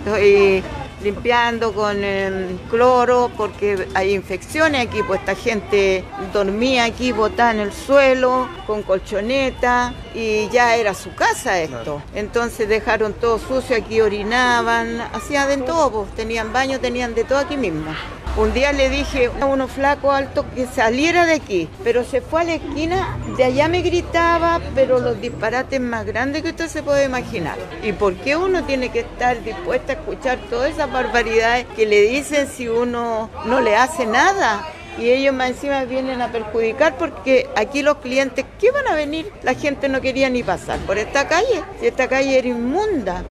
Estoy limpiando con cloro porque hay infecciones aquí, pues esta gente dormía aquí botada en el suelo con colchoneta y ya era su casa esto. Entonces dejaron todo sucio, aquí orinaban, hacían de todo, pues, tenían baño, tenían de todo aquí mismo. Un día le dije a uno flaco alto que saliera de aquí, pero se fue a la esquina, de allá me gritaba, pero los disparates más grandes que usted se puede imaginar. ¿Y por qué uno tiene que estar dispuesto a escuchar todas esas barbaridades que le dicen si uno no le hace nada? Y ellos más encima vienen a perjudicar porque aquí los clientes, ¿qué van a venir? La gente no quería ni pasar por esta calle, si esta calle era inmunda.